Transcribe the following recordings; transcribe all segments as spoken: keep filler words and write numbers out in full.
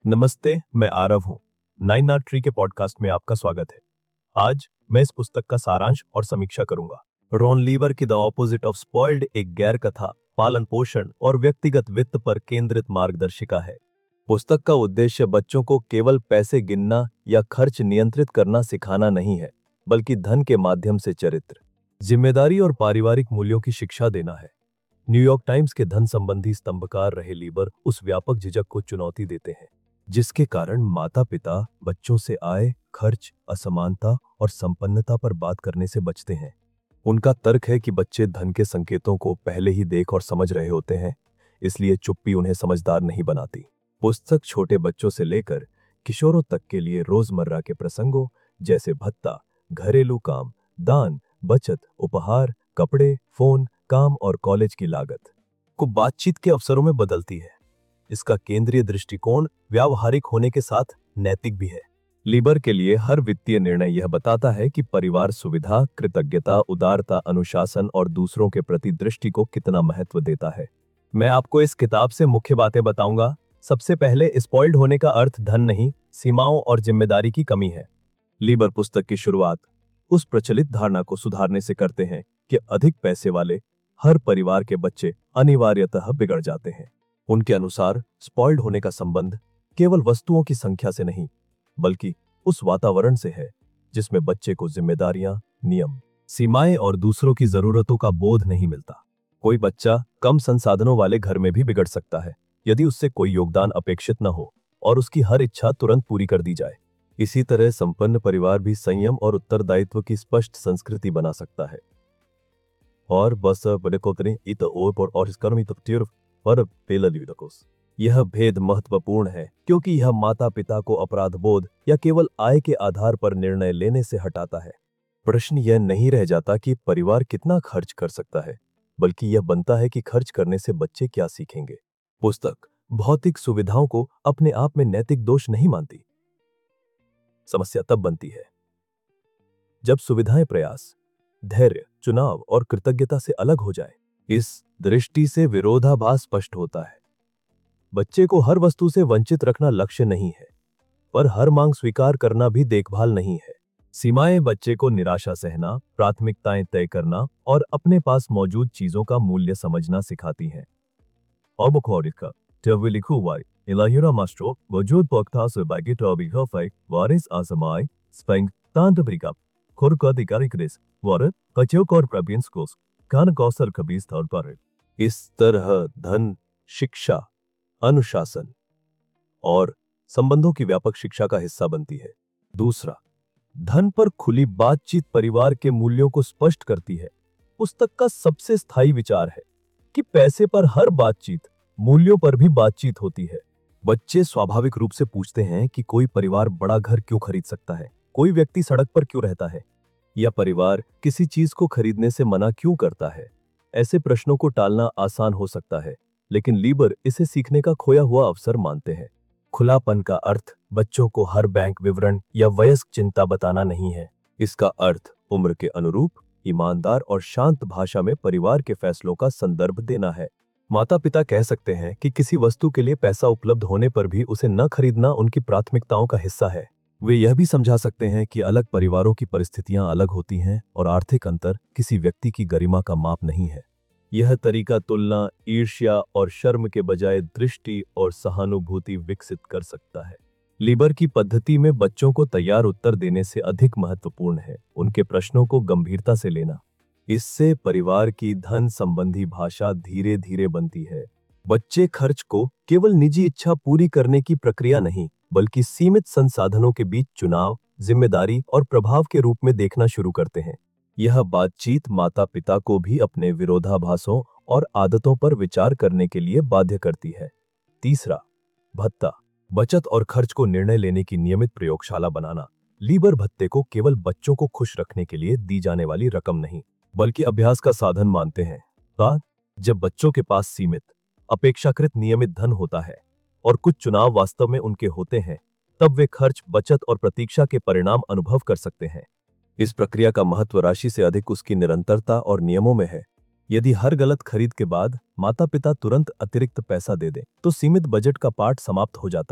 नमस्ते, मैं आरव हूँ। नाइन आर ट्री के पॉडकास्ट में आपका स्वागत है। आज मैं इस पुस्तक का सारांश और समीक्षा करूंगा। रॉन लीवर की द ऑपोजिट ऑफ स्पॉइल्ड एक गैर कथा, पालन पोषण और व्यक्तिगत वित्त पर केंद्रित मार्गदर्शिका है। पुस्तक का उद्देश्य बच्चों को केवल पैसे गिनना या खर्च नियंत्रित करना सिखाना नहीं है, बल्कि धन के माध्यम से चरित्र, जिम्मेदारी और पारिवारिक मूल्यों की शिक्षा देना है। न्यूयॉर्क टाइम्स के धन संबंधी स्तंभकार रहे लीबर उस व्यापक झिझक को चुनौती देते हैं जिसके कारण माता पिता बच्चों से आय, खर्च, असमानता और संपन्नता पर बात करने से बचते हैं। उनका तर्क है कि बच्चे धन के संकेतों को पहले ही देख और समझ रहे होते हैं, इसलिए चुप्पी उन्हें समझदार नहीं बनाती। पुस्तक छोटे बच्चों से लेकर किशोरों तक के लिए रोजमर्रा के प्रसंगों जैसे भत्ता, घरेलू काम, दान, बचत, उपहार, कपड़े, फोन, काम और कॉलेज की लागत को बातचीत के अवसरों में बदलती है। इसका केंद्रीय दृष्टिकोण व्यावहारिक होने के साथ नैतिक भी है। लीबर के लिए हर वित्तीय निर्णय यह बताता है कि परिवार सुविधा, कृतज्ञता, उदारता, अनुशासन और दूसरों के प्रति दृष्टि को कितना महत्व देता है। मैं आपको इस किताब से मुख्य बातें बताऊंगा। सबसे पहले, स्पॉइल्ड होने का अर्थ धन नहीं, सीमाओं और जिम्मेदारी की कमी है। लीबर पुस्तक की शुरुआत उस प्रचलित धारणा को सुधारने से करते हैं कि अधिक पैसे वाले हर परिवार के बच्चे अनिवार्यतः बिगड़ जाते हैं। उनके अनुसार स्पॉइल्ड होने का संबंध केवल वस्तुओं की संख्या से नहीं, बल्कि उस वातावरण से है जिसमें बच्चे को जिम्मेदारियां, नियम, सीमाएं और दूसरों की जरूरतों का बोध नहीं मिलता। कोई बच्चा कम संसाधनों वाले घर में भी बिगड़ सकता है यदि उससे कोई योगदान अपेक्षित न हो और उसकी हर इच्छा तुरंत पूरी कर दी जाए। इसी तरह संपन्न परिवार भी संयम और उत्तरदायित्व की स्पष्ट संस्कृति बना सकता है। और बस बड़े को करें इत और और इसकर्मी तक पर पेलल्यूडकोस। यह भेद महत्वपूर्ण है क्योंकि यह माता पिता को अपराध बोध या केवल आय के आधार पर निर्णय लेने से हटाता है। प्रश्न यह नहीं रह जाता कि परिवार कितना खर्च कर सकता है, बल्कि यह बनता है कि खर्च करने से बच्चे क्या सीखेंगे। पुस्तक भौतिक सुविधाओं को अपने आप में नैतिक दोष नहीं मानती। समस्या तब बनती है जब सुविधाएं प्रयास, धैर्य, चुनाव और कृतज्ञता से अलग हो जाए। इस दृष्टि से विरोधाभास स्पष्ट होता है। बच्चे को हर वस्तु से वंचित रखना लक्ष्य नहीं है, पर हर मांग स्वीकार करना भी देखभाल नहीं है। सीमाएं बच्चे को निराशा सहना, प्राथमिकताएं तय करना और अपने पास मौजूद चीजों का मूल्य समझना सिखाती हैं। Obukorika, Teviliku Ilayura Mastro, Wajud Poktas Bagitobi Hofai, Waris Asamai, Spang, Tantabrika, Korka the Garikris, Water, Kachokor Prabin Schools, Kanakosar Kabis Third Parade. इस तरह धन, शिक्षा, अनुशासन और संबंधों की व्यापक शिक्षा का हिस्सा बनती है। दूसरा, धन पर खुली बातचीत परिवार के मूल्यों को स्पष्ट करती है। पुस्तक का सबसे स्थायी विचार है कि पैसे पर हर बातचीत मूल्यों पर भी बातचीत होती है। बच्चे स्वाभाविक रूप से पूछते हैं कि कोई परिवार बड़ा घर क्यों खरीद सकता है, कोई व्यक्ति सड़क पर क्यों रहता है, या परिवार किसी चीज को खरीदने से मना क्यों करता है। ऐसे प्रश्नों को टालना आसान हो सकता है, लेकिन लीबर इसे सीखने का खोया हुआ अवसर मानते हैं। खुलापन का अर्थ बच्चों को हर बैंक विवरण या वयस्क चिंता बताना नहीं है। इसका अर्थ उम्र के अनुरूप, ईमानदार और शांत भाषा में परिवार के फैसलों का संदर्भ देना है। माता पिता कह सकते हैं कि किसी वस्तु के लिए पैसा उपलब्ध होने पर भी उसे न खरीदना उनकी प्राथमिकताओं का हिस्सा है। वे यह भी समझा सकते हैं कि अलग परिवारों की परिस्थितियां अलग होती हैं और आर्थिक अंतर किसी व्यक्ति की गरिमा का माप नहीं है। यह तरीका तुलना, ईर्ष्या और शर्म के बजाय दृष्टि और सहानुभूति विकसित कर सकता है। लीबर की पद्धति में बच्चों को तैयार उत्तर देने से अधिक महत्वपूर्ण है उनके प्रश्नों को गंभीरता से लेना। इससे परिवार की धन संबंधी भाषा धीरे धीरे बनती है। बच्चे खर्च को केवल निजी इच्छा पूरी करने की प्रक्रिया नहीं, बल्कि सीमित संसाधनों के बीच चुनाव, जिम्मेदारी और प्रभाव के रूप में देखना शुरू करते हैं। यह बातचीत माता पिता को भी अपने विरोधाभासों और आदतों पर विचार करने के लिए बाध्य करती है। तीसरा, भत्ता, बचत और खर्च को निर्णय लेने की नियमित प्रयोगशाला बनाना। लीबर भत्ते को केवल बच्चों को खुश रखने के लिए दी जाने वाली रकम नहीं, बल्कि अभ्यास का साधन मानते हैं। बात जब बच्चों के पास सीमित, अपेक्षाकृत नियमित धन होता है और कुछ चुनाव वास्तव में उनके होते हैं, तब वे खर्च, बचत और प्रतीक्षा के परिणाम अनुभव कर सकते हैं। इस प्रक्रिया का महत्व राशि से अधिक उसकी निरंतरता और नियमों में है। यदि हर गलत खरीद के बाद माता पिता तुरंत अतिरिक्त पैसा दे दें, तो सीमित बजट का पाठ समाप्त हो जाता है।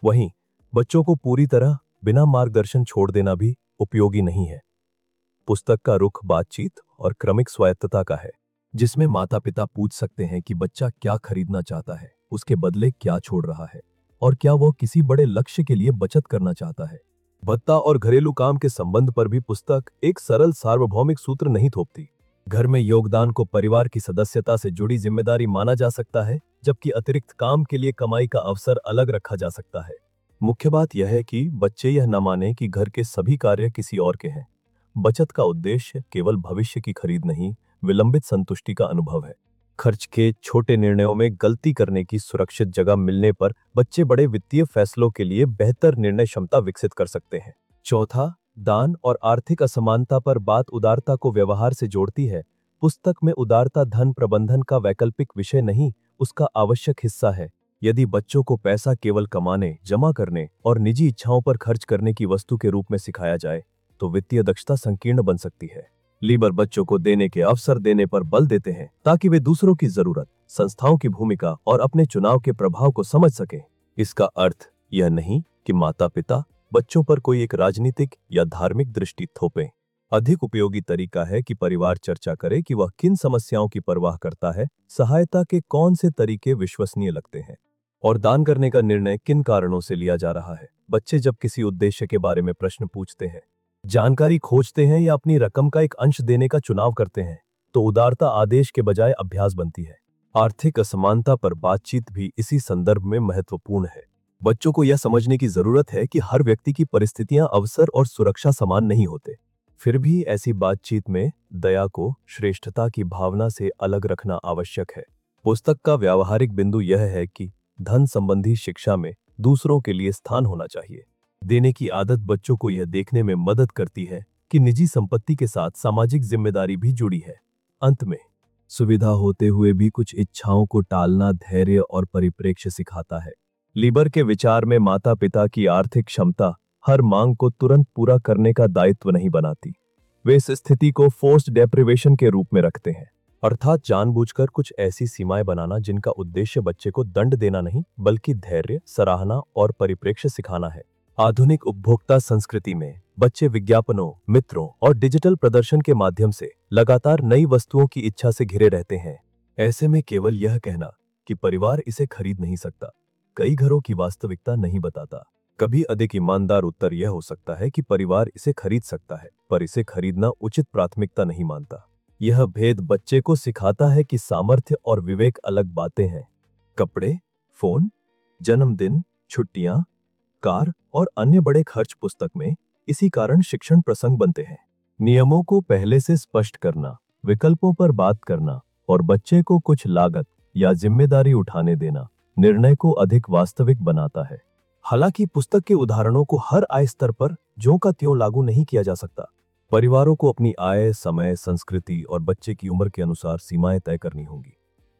वहीं बच्चों को पूरी तरह बिना मार्गदर्शन छोड़ देना भी उपयोगी नहीं है। पुस्तक का रुख बातचीत और क्रमिक स्वायत्तता का है, जिसमें माता पिता पूछ सकते हैं कि बच्चा क्या खरीदना चाहता है, उसके बदले क्या छोड़ रहा है और क्या वह किसी बड़े लक्ष्य के लिए बचत करना चाहता है। भत्ता और घरेलू काम के संबंध पर भी पुस्तक एक सरल सार्वभौमिक सूत्र नहीं थोपती। घर में योगदान को परिवार की सदस्यता से जुड़ी जिम्मेदारी माना जा सकता है, जबकि अतिरिक्त काम के लिए कमाई का अवसर अलग रखा जा सकता है। मुख्य बात यह है कि बच्चे यह न माने कि घर के सभी कार्य किसी और के हैं। बचत का उद्देश्य केवल भविष्य की खरीद नहीं, विलंबित संतुष्टि का अनुभव है। खर्च के छोटे निर्णयों में गलती करने की सुरक्षित जगह मिलने पर बच्चे बड़े वित्तीय फैसलों के लिए बेहतर निर्णय क्षमता विकसित कर सकते हैं। चौथा, दान और आर्थिक असमानता पर बात उदारता को व्यवहार से जोड़ती है। पुस्तक में उदारता धन प्रबंधन का वैकल्पिक विषय नहीं, उसका आवश्यक हिस्सा है। यदि बच्चों को पैसा केवल कमाने, जमा करने और निजी इच्छाओं पर खर्च करने की वस्तु के रूप में सिखाया जाए तो वित्तीय दक्षता संकीर्ण बन सकती है। लीबर बच्चों को देने के अवसर देने पर बल देते हैं ताकि वे दूसरों की जरूरत, संस्थाओं की भूमिका और अपने चुनाव के प्रभाव को समझ सकें। इसका अर्थ यह नहीं कि माता पिता बच्चों पर कोई एक राजनीतिक या धार्मिक दृष्टि थोपें। अधिक उपयोगी तरीका है कि परिवार चर्चा करे कि वह किन समस्याओं की परवाह करता है, सहायता के कौन से तरीके विश्वसनीय लगते हैं और दान करने का निर्णय किन कारणों से लिया जा रहा है। बच्चे जब किसी उद्देश्य के बारे में प्रश्न पूछते हैं, जानकारी खोजते हैं या अपनी रकम का एक अंश देने का चुनाव करते हैं, तो उदारता आदेश के बजाय अभ्यास बनती है। आर्थिक असमानता पर बातचीत भी इसी संदर्भ में महत्वपूर्ण है। बच्चों को यह समझने की जरूरत है कि हर व्यक्ति की परिस्थितियां, अवसर और सुरक्षा समान नहीं होते। फिर भी ऐसी बातचीत में दया को श्रेष्ठता की भावना से अलग रखना आवश्यक है। पुस्तक का व्यावहारिक बिंदु यह है कि धन संबंधी शिक्षा में दूसरों के लिए स्थान होना चाहिए। देने की आदत बच्चों को यह देखने में मदद करती है कि निजी संपत्ति के साथ सामाजिक जिम्मेदारी भी जुड़ी है। अंत में, सुविधा होते हुए भी कुछ इच्छाओं को टालना धैर्य और परिप्रेक्ष्य सिखाता है। लीबर के विचार में माता पिता की आर्थिक क्षमता हर मांग को तुरंत पूरा करने का दायित्व नहीं बनाती। वे इस स्थिति को फोर्स्ड डेप्रिवेशन के रूप में रखते हैं, अर्थात जानबूझकर कुछ ऐसी सीमाएं बनाना जिनका उद्देश्य बच्चे को दंड देना नहीं, बल्कि धैर्य, सराहना और परिप्रेक्ष्य सिखाना है। आधुनिक उपभोक्ता संस्कृति में बच्चे विज्ञापनों, मित्रों और डिजिटल प्रदर्शन के माध्यम से लगातार नई वस्तुओं की इच्छा से घिरे रहते हैं। ऐसे में केवल यह कहना कि परिवार इसे खरीद नहीं सकता, कई घरों की वास्तविकता नहीं बताता। कभी अधिक ईमानदार उत्तर यह हो सकता है कि परिवार इसे खरीद सकता है, पर इसे खरीदना उचित प्राथमिकता नहीं मानता। यह भेद बच्चे को सिखाता है कि सामर्थ्य और विवेक अलग बातें हैं। कपड़े, फोन, जन्मदिन, छुट्टियां, कार और अन्य बड़े खर्च पुस्तक में इसी कारण शिक्षण प्रसंग बनते हैं। नियमों को पहले से स्पष्ट करना, विकल्पों पर बात करना और बच्चे को कुछ लागत या जिम्मेदारी उठाने देना निर्णय को अधिक वास्तविक बनाता है। हालांकि पुस्तक के उदाहरणों को हर आय स्तर पर ज्यों का त्यों लागू नहीं किया जा सकता। परिवारों को अपनी आय, समय, संस्कृति और बच्चे की उम्र के अनुसार सीमाएं तय करनी होंगी।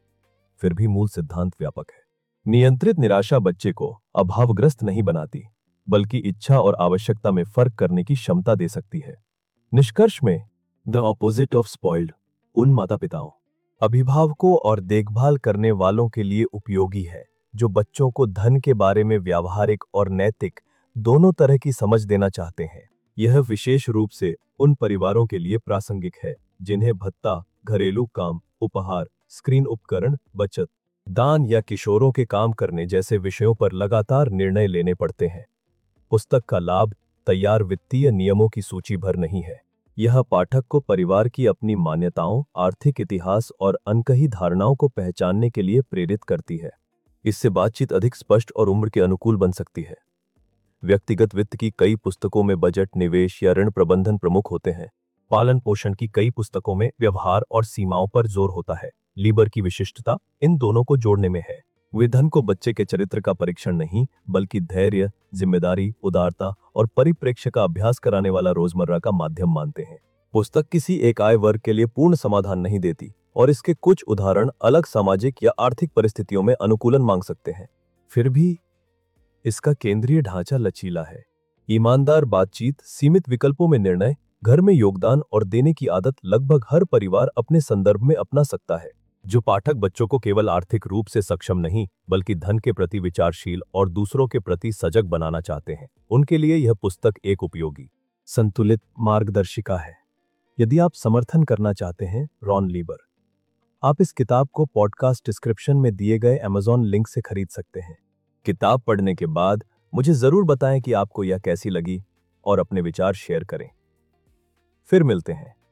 फिर भी मूल सिद्धांत व्यापक है। नियंत्रित निराशा बच्चे को अभावग्रस्त नहीं बनाती, बल्कि इच्छा और आवश्यकता में फर्क करने की क्षमता दे सकती है। निष्कर्ष में, द ऑपोजिट ऑफ स्पॉइल्ड उन माता पिताओं, अभिभावकों और देखभाल करने वालों के लिए उपयोगी है जो बच्चों को धन के बारे में व्यावहारिक और नैतिक दोनों तरह की समझ देना चाहते हैं। यह विशेष रूप से उन परिवारों के लिए प्रासंगिक है जिन्हें भत्ता, घरेलू काम, उपहार, स्क्रीन उपकरण, बचत, दान या किशोरों के काम करने जैसे विषयों पर लगातार निर्णय लेने पड़ते हैं। पुस्तक का लाभ तैयार वित्तीय नियमों की सूची भर नहीं है। यह पाठक को परिवार की अपनी मान्यताओं, आर्थिक इतिहास और अनकही धारणाओं को पहचानने के लिए प्रेरित करती है। इससे बातचीत अधिक स्पष्ट और उम्र के अनुकूल बन सकती है। व्यक्तिगत वित्त की कई पुस्तकों में बजट, निवेश या ऋण प्रबंधन प्रमुख होते हैं। पालन पोषण की कई पुस्तकों में व्यवहार और सीमाओं पर जोर होता है। लीबर की विशिष्टता इन दोनों को जोड़ने में है। वे धन को बच्चे के चरित्र का परीक्षण नहीं, बल्कि धैर्य, जिम्मेदारी, उदारता और परिप्रेक्ष्य का अभ्यास कराने वाला रोजमर्रा का माध्यम मानते हैं। पुस्तक किसी एक आय वर्ग के लिए पूर्ण समाधान नहीं देती और इसके कुछ उदाहरण अलग सामाजिक या आर्थिक परिस्थितियों में अनुकूलन मांग सकते हैं। फिर भी इसका केंद्रीय ढांचा लचीला है। ईमानदार बातचीत, सीमित विकल्पों में निर्णय, घर में योगदान और देने की आदत लगभग हर परिवार अपने संदर्भ में अपना सकता है। जो पाठक बच्चों को केवल आर्थिक रूप से सक्षम नहीं बल्कि धन के प्रति विचारशील और दूसरों के प्रति सजग बनाना चाहते हैं, उनके लिए यह पुस्तक एक उपयोगी, संतुलित मार्गदर्शिका है। यदि आप समर्थन करना चाहते हैं रॉन लीबर, आप इस किताब को पॉडकास्ट डिस्क्रिप्शन में दिए गए अमेज़न लिंक से खरीद सकते हैं। किताब पढ़ने के बाद मुझे जरूर बताएं कि आपको यह कैसी लगी और अपने विचार शेयर करें। फिर मिलते हैं।